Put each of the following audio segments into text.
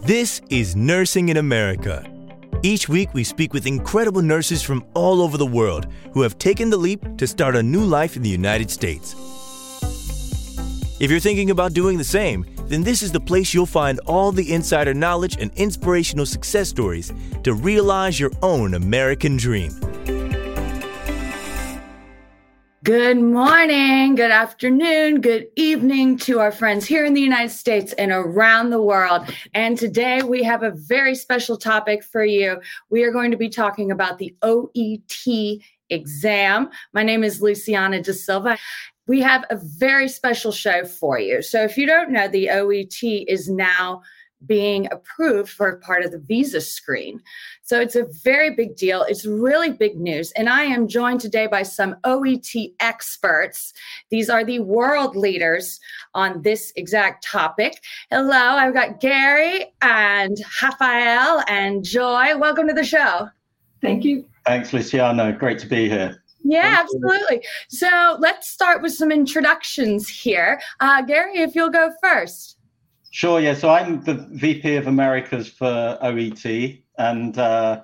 This is Nursing in America. Each week, we speak with incredible nurses from all over the world who have taken the leap to start a new life in the United States. If you're thinking about doing the same, then this is the place you'll find all the insider knowledge and inspirational success stories to realize your own American dream. Good morning, good afternoon, good evening to our friends here in the United States and around the world. And today we have a very special topic for you. We are going to be talking about the OET exam. My name is Luciana Da Silva. We have a very special show for you. So if you don't know, the OET is now being approved for part of the visa screen. So it's a very big deal. It's really big news. And I am joined today by some OET experts. These are the world leaders on this exact topic. Hello, I've got Gary and Rafael and Joy. Welcome to the show. Thank you. Thanks, Luciana. Great to be here. Yeah, absolutely. So let's start with some introductions here. Gary, if you'll go first. Sure, yeah. So I'm the VP of Americas for OET, and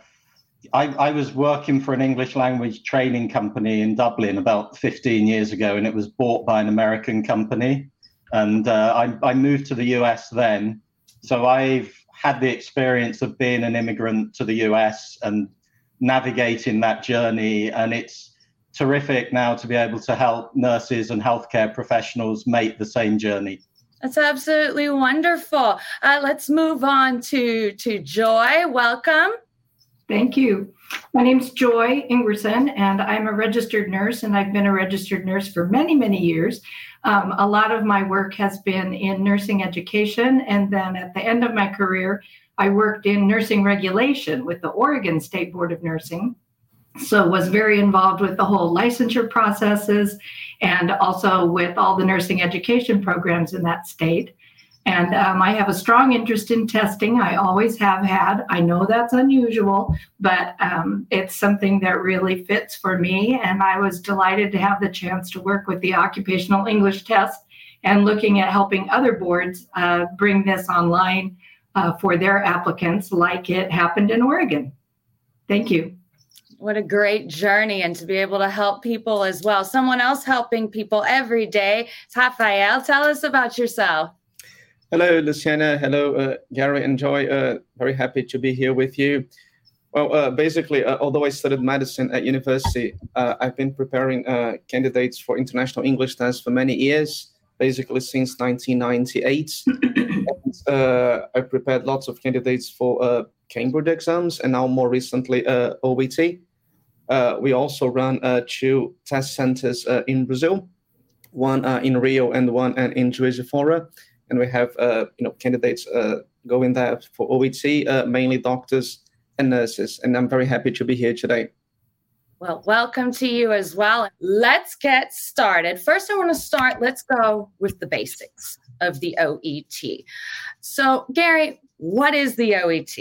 I was working for an English language training company in Dublin about 15 years ago, and it was bought by an American company. And I moved to the US then. So I've had the experience of being an immigrant to the US and navigating that journey. And it's terrific now to be able to help nurses and healthcare professionals make the same journey. That's absolutely wonderful. Let's move on to Joy. Welcome. Thank you. My name's Joy Ingerson, and I'm a registered nurse, and I've been a registered nurse for many, many years. A lot of my work has been in nursing education, and then at the end of my career, I worked in nursing regulation with the Oregon State Board of Nursing. So was very involved with the whole licensure processes and also with all the nursing education programs in that state. And I have a strong interest in testing. I always have had. I know that's unusual, but it's something that really fits for me. And I was delighted to have the chance to work with the Occupational English Test and looking at helping other boards bring this online for their applicants like it happened in Oregon. Thank you. What a great journey, and to be able to help people as well. Someone else helping people every day. Rafael, tell us about yourself. Hello, Luciana. Hello, Gary and Joy. Very happy to be here with you. Well, basically, although I studied medicine at university, I've been preparing candidates for international English tests for many years, basically since 1998. And, I prepared lots of candidates for Cambridge exams and now more recently OET. We also run 2 test centers in Brazil, one in Rio and one in Juiz de Fora. And we have candidates going there for OET, mainly doctors and nurses. And I'm very happy to be here today. Well, welcome to you as well. Let's get started. First, let's go with the basics of the OET. So, Gary, what is the OET?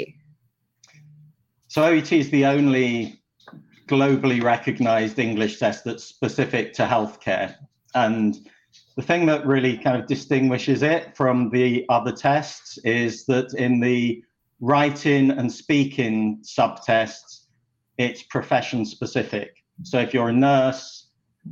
So OET is the only globally recognized English test that's specific to healthcare. And the thing that really kind of distinguishes it from the other tests is that in the writing and speaking subtests, it's profession specific. So if you're a nurse,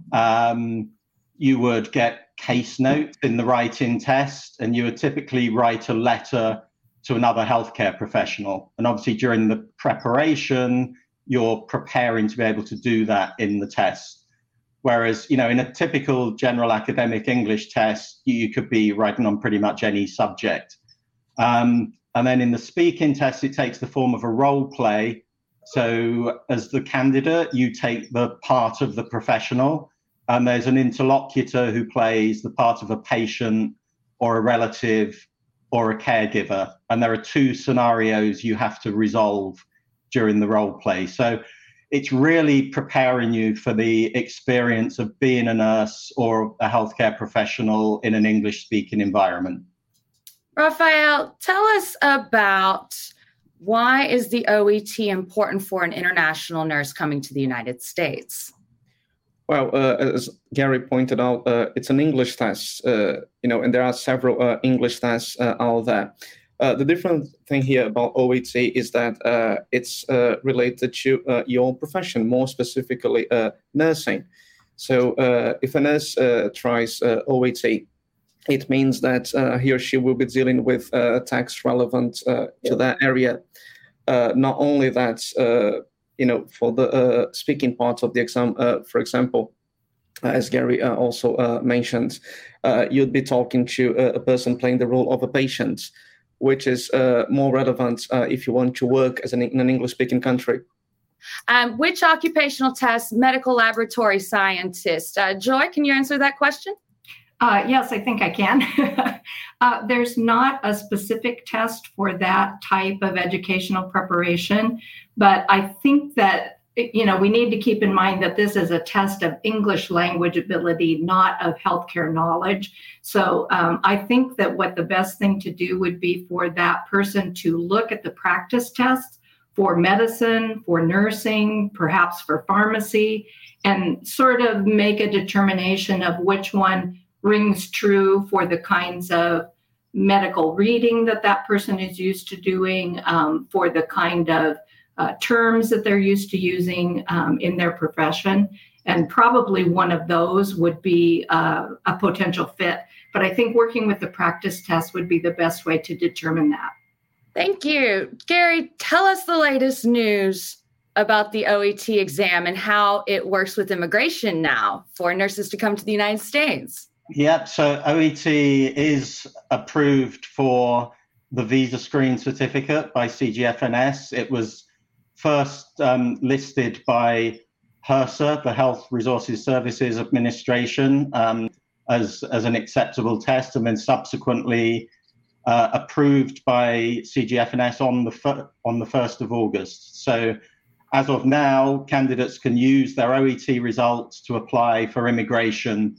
you would get case notes in the writing test, and you would typically write a letter to another healthcare professional. And obviously during the preparation, you're preparing to be able to do that in the test. Whereas, in a typical general academic English test, you could be writing on pretty much any subject. And then in the speaking test, it takes the form of a role play. So as the candidate, you take the part of the professional, and there's an interlocutor who plays the part of a patient or a relative or a caregiver. And there are 2 scenarios you have to resolve during the role play. So it's really preparing you for the experience of being a nurse or a healthcare professional in an English-speaking environment. Rafael, tell us about why is the OET important for an international nurse coming to the United States? Well, as Gary pointed out, it's an English test, and there are several English tests out there. The different thing here about OET is that it's related to your profession, more specifically nursing. So if a nurse tries OET, it means that he or she will be dealing with tax relevant to that area. Not only that, for the speaking part of the exam, for example, as Gary also mentioned, you'd be talking to a person playing the role of a patient, which is more relevant if you want to work in an English-speaking country. Which occupational test? Medical laboratory scientist. Joy, can you answer that question? Yes, I think I can. There's not a specific test for that type of educational preparation, but I think that we need to keep in mind that this is a test of English language ability, not of healthcare knowledge. So I think that what the best thing to do would be for that person to look at the practice tests for medicine, for nursing, perhaps for pharmacy, and sort of make a determination of which one rings true for the kinds of medical reading that person is used to doing, for the kind of terms that they're used to using in their profession. And probably one of those would be a potential fit. But I think working with the practice test would be the best way to determine that. Thank you. Gary, tell us the latest news about the OET exam and how it works with immigration now for nurses to come to the United States. Yep. So OET is approved for the visa screen certificate by CGFNS. It was first listed by HRSA, the Health Resources Services Administration, as an acceptable test, and then subsequently approved by CGFNS on the 1st of August. So as of now, candidates can use their OET results to apply for immigration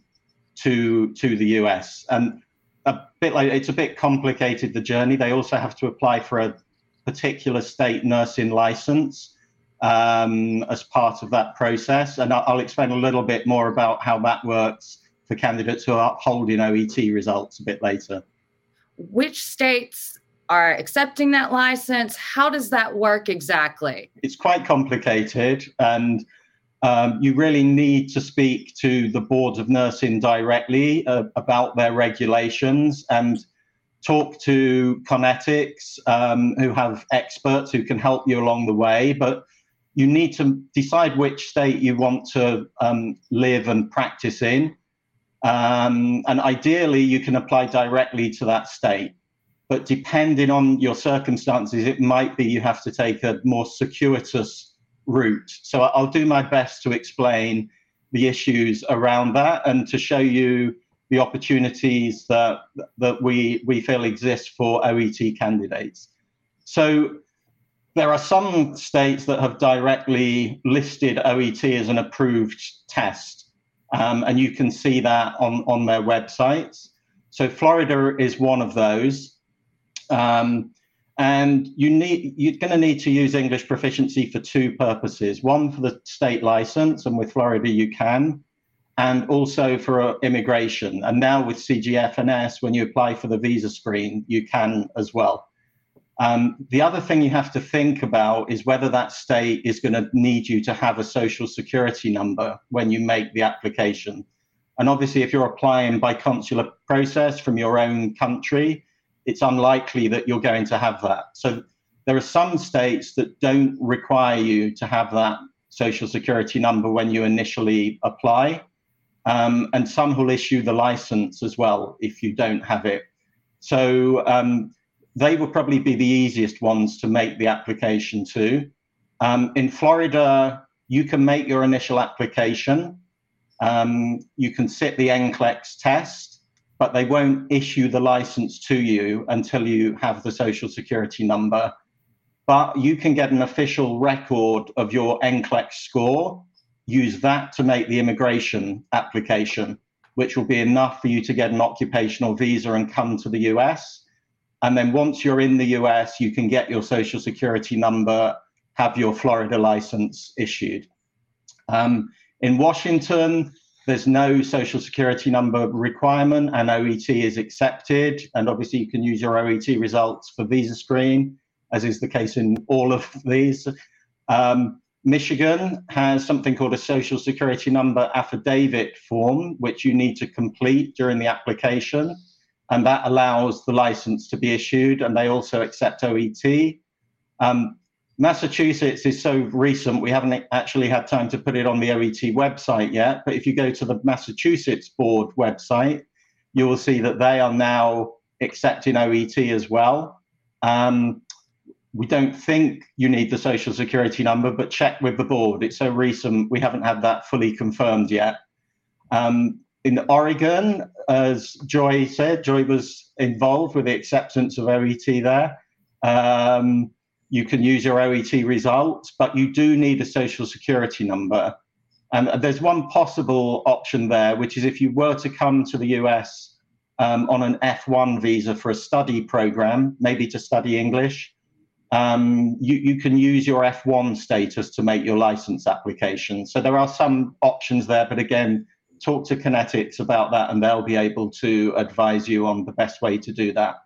to the US. And it's a bit complicated, the journey. They also have to apply for a particular state nursing license as part of that process. And I'll explain a little bit more about how that works for candidates who are holding OET results a bit later. Which states are accepting that license? How does that work exactly? It's quite complicated, and you really need to speak to the boards of nursing directly about their regulations and talk to Conetics, who have experts who can help you along the way. But you need to decide which state you want to live and practice in. And ideally, you can apply directly to that state. But depending on your circumstances, it might be you have to take a more circuitous route. So I'll do my best to explain the issues around that and to show you the opportunities that we feel exist for OET candidates. So there are some states that have directly listed OET as an approved test. And you can see that on their websites. So Florida is one of those. And you're going to need to use English proficiency for two purposes. One, for the state license, and with Florida you can, and also for immigration. And now with CGFNS, when you apply for the visa screen, you can as well. The other thing you have to think about is whether that state is going to need you to have a social security number when you make the application. And obviously, if you're applying by consular process from your own country, it's unlikely that you're going to have that. So there are some states that don't require you to have that social security number when you initially apply. And some will issue the license as well if you don't have it. So they will probably be the easiest ones to make the application to. In Florida, you can make your initial application. You can sit the NCLEX test, but they won't issue the license to you until you have the social security number. But you can get an official record of your NCLEX score, use that to make the immigration application, which will be enough for you to get an occupational visa and come to the US. And then once you're in the US, you can get your social security number, have your Florida license issued. In Washington, There's no social security number requirement, and OET is accepted. And obviously you can use your OET results for visa screen, as is the case in all of these. Michigan has something called a social security number affidavit form, which you need to complete during the application. And that allows the license to be issued, and they also accept OET. Massachusetts is so recent, we haven't actually had time to put it on the OET website yet, but if you go to the Massachusetts board website, you will see that they are now accepting OET as well. We don't think you need the social security number, but check with the board. It's so recent, we haven't had that fully confirmed yet. In Oregon, as Joy said, Joy was involved with the acceptance of OET there. You can use your OET results, but you do need a social security number. And there's one possible option there, which is if you were to come to the US on an F1 visa for a study program, maybe to study English, you can use your F1 status to make your license application. So there are some options there, but again, talk to Kinetics about that and they'll be able to advise you on the best way to do that.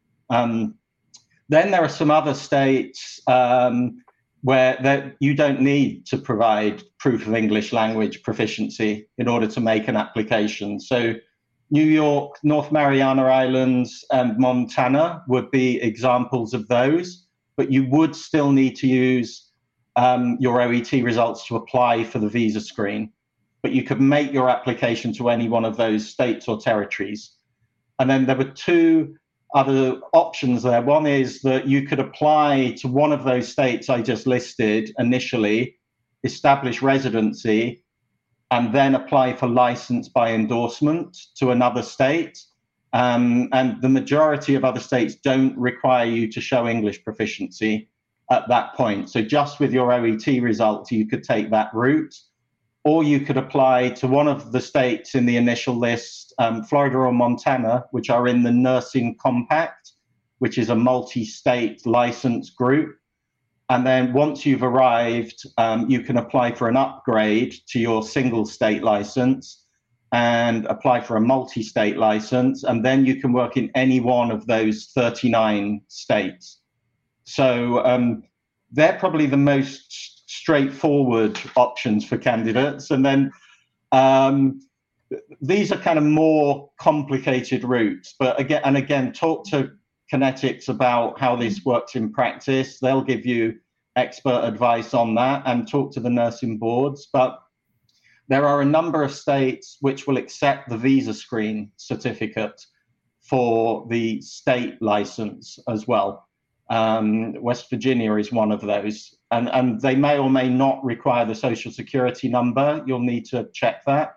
Then there are some other states where you don't need to provide proof of English language proficiency in order to make an application. So New York, North Mariana Islands, and Montana would be examples of those, but you would still need to use your OET results to apply for the visa screen. But you could make your application to any one of those states or territories. And then there were two other options there. One is that you could apply to one of those states I just listed initially, establish residency, and then apply for license by endorsement to another state. And the majority of other states don't require you to show English proficiency at that point. So just with your OET results, you could take that route. Or you could apply to one of the states in the initial list, Florida or Montana, which are in the Nursing Compact, which is a multi-state license group. And then once you've arrived, you can apply for an upgrade to your single state license and apply for a multi-state license. And then you can work in any one of those 39 states. So they're probably the most straightforward options for candidates. And then these are kind of more complicated routes. But again, talk to Kinetics about how this works in practice. They'll give you expert advice on that, and talk to the nursing boards. But there are a number of states which will accept the visa screen certificate for the state license as well. West Virginia is one of those. And they may or may not require the social security number. You'll need to check that.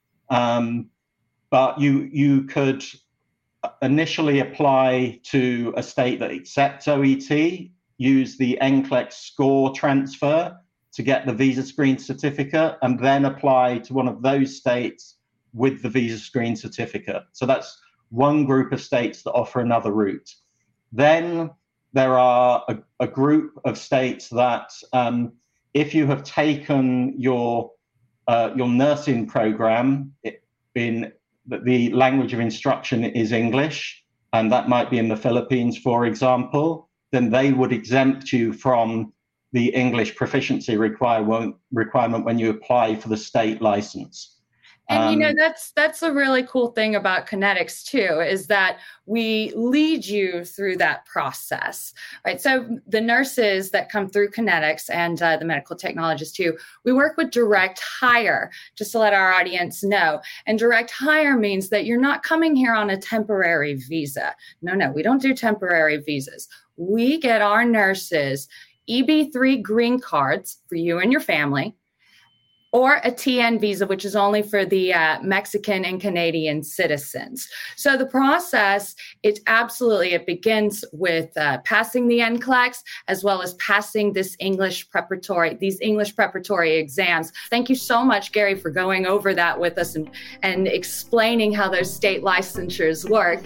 But you could initially apply to a state that accepts OET, use the NCLEX score transfer to get the visa screen certificate, and then apply to one of those states with the visa screen certificate. So that's one group of states that offer another route. Then there are a group of states that if you have taken your nursing program in the language of instruction is English, and that might be in the Philippines, for example, then they would exempt you from the English proficiency requirement when you apply for the state license. And that's a really cool thing about Kinetics too, is that we lead you through that process, right? So the nurses that come through Kinetics and the medical technologists too, we work with direct hire, just to let our audience know. And direct hire means that you're not coming here on a temporary visa. No, we don't do temporary visas. We get our nurses EB3 green cards for you and your family, or a TN visa, which is only for the Mexican and Canadian citizens. So the process, it begins with passing the NCLEX, as well as passing these English preparatory exams. Thank you so much, Gary, for going over that with us and explaining how those state licensures work.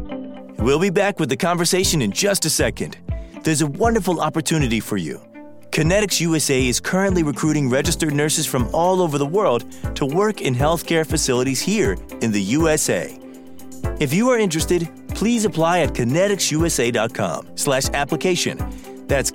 We'll be back with the conversation in just a second. There's a wonderful opportunity for you. Kinetics USA is currently recruiting registered nurses from all over the world to work in healthcare facilities here in the USA. If you are interested, please apply at kineticsusa.com/application. That's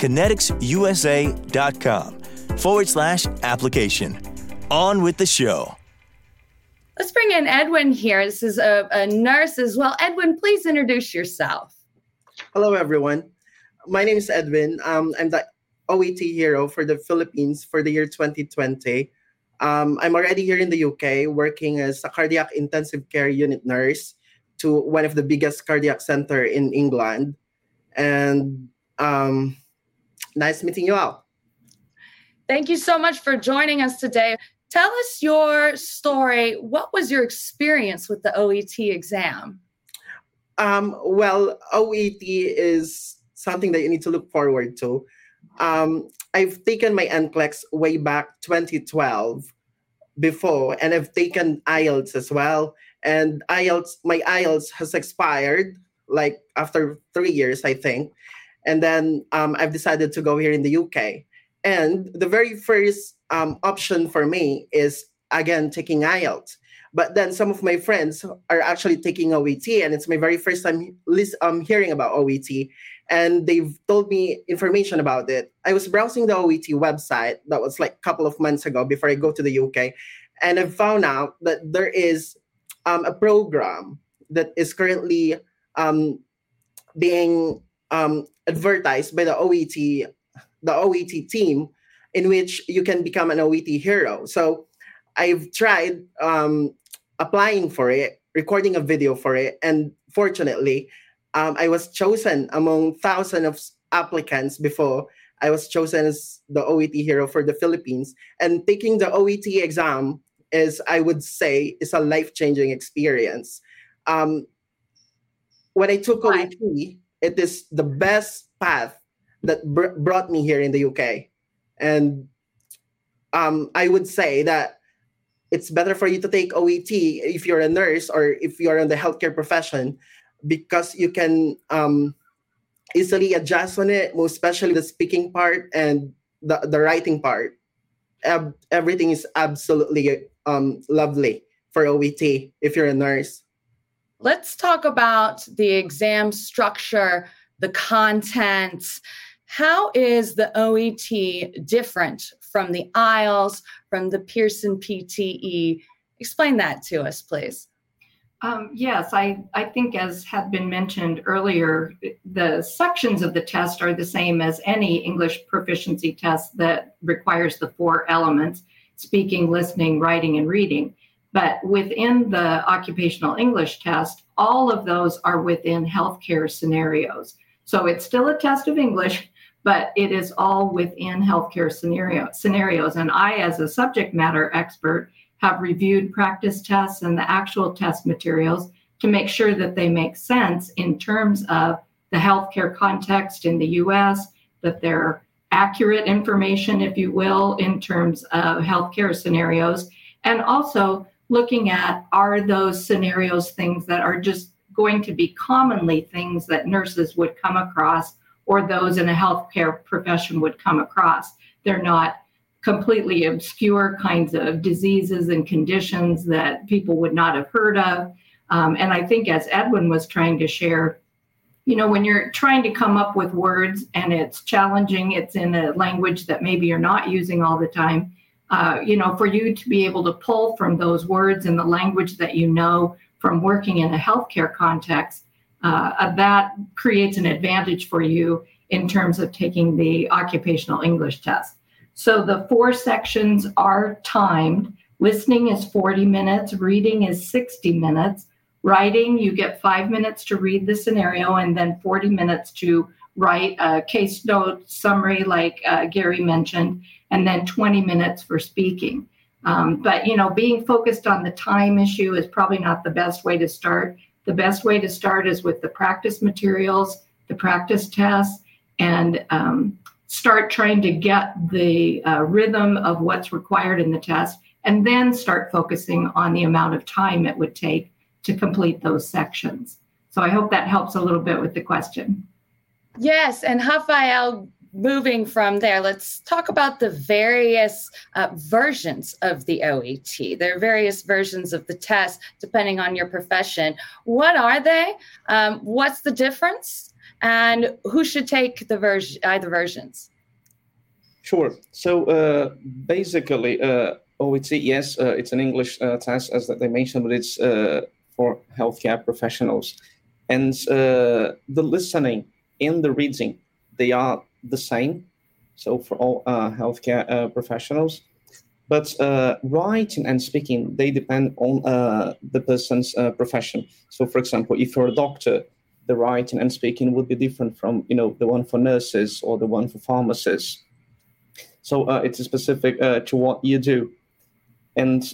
kineticsusa.com/application. On with the show. Let's bring in Edwin here. This is a nurse as well. Edwin, please introduce yourself. Hello, everyone. My name is Edwin. I'm the OET hero for the Philippines for the year 2020. I'm already here in the UK working as a cardiac intensive care unit nurse to one of the biggest cardiac center in England. And nice meeting you all. Thank you so much for joining us today. Tell us your story. What was your experience with the OET exam? Well, OET is something that you need to look forward to. I've taken my NCLEX way back 2012 before, and I've taken IELTS as well. And my IELTS has expired like after 3 years, I think. And then I've decided to go here in the UK. And the very first option for me is, again, taking IELTS. But then some of my friends are actually taking OET, and it's my very first time hearing about OET. And they've told me information about it. I was browsing the OET website. That was like a couple of months ago before I go to the UK. And I found out that there is a program that is currently being advertised by the OET team, in which you can become an OET hero. So I've tried applying for it, recording a video for it, and fortunately, I was chosen among thousands of applicants before. I was chosen as the OET hero for the Philippines. And taking the OET exam I would say, is a life-changing experience. When I took OET, it is the best path that brought me here in the UK. And I would say that it's better for you to take OET if you're a nurse or if you're in the healthcare profession, because you can easily adjust on it, most especially the speaking part and the writing part. Everything is absolutely lovely for OET if you're a nurse. Let's talk about the exam structure, the content. How is the OET different from the IELTS, from the Pearson PTE? Explain that to us, please. Yes, I think, as had been mentioned earlier, the sections of the test are the same as any English proficiency test that requires the 4 elements: speaking, listening, writing, and reading. But within the occupational English test, all of those are within healthcare scenarios. So it's still a test of English, but it is all within healthcare scenarios. And I, as a subject matter expert, have reviewed practice tests and the actual test materials to make sure that they make sense in terms of the healthcare context in the US, that they're accurate information, if you will, in terms of healthcare scenarios, and also looking at, are those scenarios things that are just going to be commonly things that nurses would come across or those in a healthcare profession would come across. They're not completely obscure kinds of diseases and conditions that people would not have heard of. And I think, as Edwin was trying to share, when you're trying to come up with words and it's challenging, it's in a language that maybe you're not using all the time, for you to be able to pull from those words in the language that you know from working in a healthcare context, that creates an advantage for you in terms of taking the occupational English test. So the 4 sections are timed. Listening is 40 minutes, reading is 60 minutes. Writing, you get 5 minutes to read the scenario and then 40 minutes to write a case note summary like Gary mentioned, and then 20 minutes for speaking. But being focused on the time issue is probably not the best way to start. The best way to start is with the practice materials, the practice tests, and start trying to get the rhythm of what's required in the test, and then start focusing on the amount of time it would take to complete those sections. So I hope that helps a little bit with the question. Yes, and Rafael, moving from there, let's talk about the various versions of the OET. There are various versions of the test depending on your profession. What are they? What's the difference? And who should take either versions? Sure. So basically, OET, yes, it's an English test, as they mentioned, but it's for healthcare professionals. And the listening and the reading, they are the same. So for all healthcare professionals. But writing and speaking, they depend on the person's profession. So for example, if you're a doctor, the writing and speaking would be different from, the one for nurses or the one for pharmacists. So it's specific to what you do. And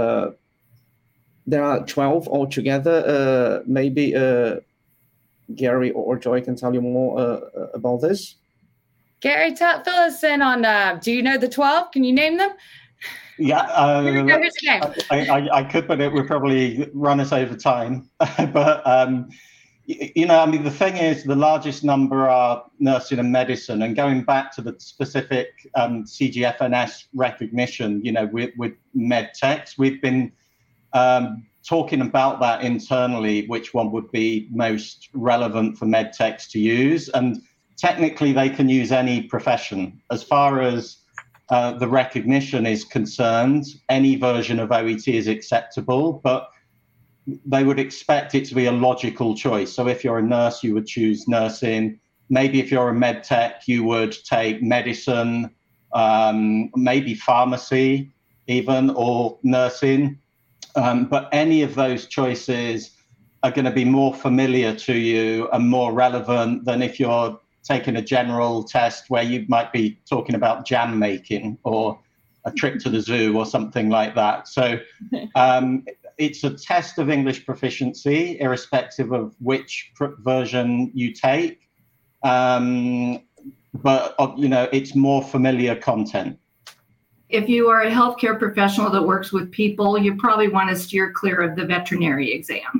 there are 12 altogether. Maybe Gary or Joy can tell you more about this. Gary, fill us in on, do you know the 12? Can you name them? Yeah. Who's the name? I could, but it would probably run us over time. But, the thing is, the largest number are nursing and medicine. And going back to the specific CGFNS recognition, with med techs, we've been talking about that internally, which one would be most relevant for med techs to use. And technically, they can use any profession. As far as the recognition is concerned, any version of OET is acceptable, but they would expect it to be a logical choice. So if you're a nurse, you would choose nursing. Maybe if you're a med tech, you would take medicine, maybe pharmacy even, or nursing. But any of those choices are going to be more familiar to you and more relevant than if you're taking a general test where you might be talking about jam making or a trip to the zoo or something like that. So it's a test of English proficiency, irrespective of which version you take. But, it's more familiar content. If you are a healthcare professional that works with people, you probably want to steer clear of the veterinary exam.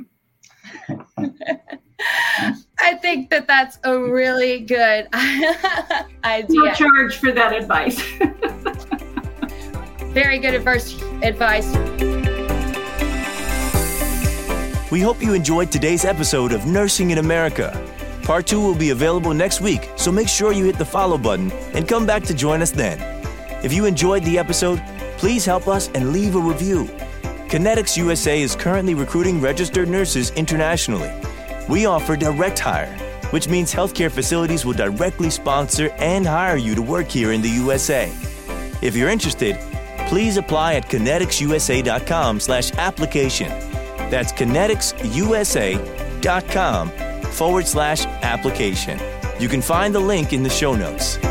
I think that's a really good idea. No charge for that advice. Very good advice. We hope you enjoyed today's episode of Nursing in America. Part 2 will be available next week, so make sure you hit the follow button and come back to join us then. If you enjoyed the episode, please help us and leave a review. Kinetics USA is currently recruiting registered nurses internationally. We offer direct hire, which means healthcare facilities will directly sponsor and hire you to work here in the USA. If you're interested, please apply at kineticsusa.com/application. That's kineticsusa.com/application. You can find the link in the show notes.